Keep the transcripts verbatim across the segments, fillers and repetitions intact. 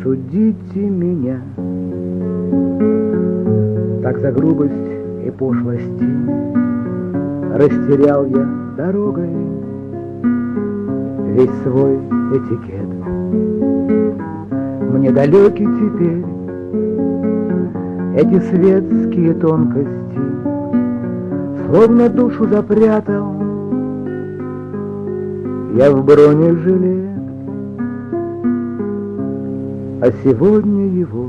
судите меня. Так за грубость и пошлости растерял я дорогой весь свой этикет. Мне далеки теперь эти светские тонкости, словно душу запрятал я в бронежилет. А сегодня его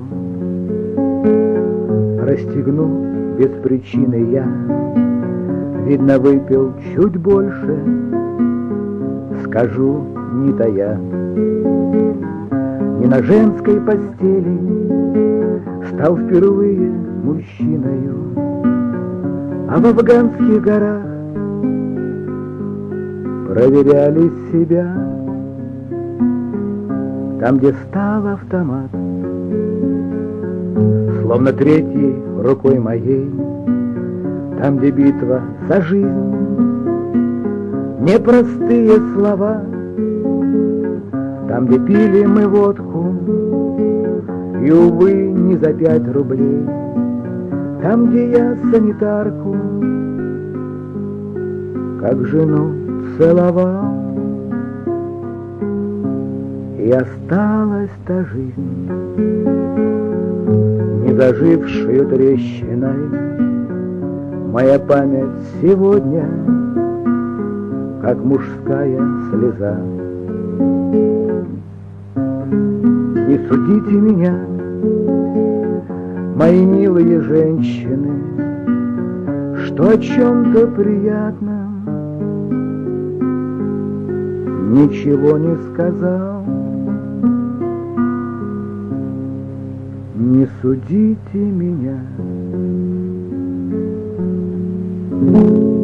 расстегну без причины я, видно, выпил чуть больше, скажу, не тая. Не на женской постели стал впервые мужчиною, а в афганских горах проверяли себя. Там, где стал автомат, словно третьей рукой моей, там, где битва за жизнь, непростые слова, там, где пили мы водку, и, увы, не за пять рублей, там, где я санитарку, как жену, целовал. И осталась та жизнь, не зажившую трещиной. Моя память сегодня, как мужская слеза. Не судите меня, мои милые женщины, что о чем-то приятном ничего не сказал. Не судите меня.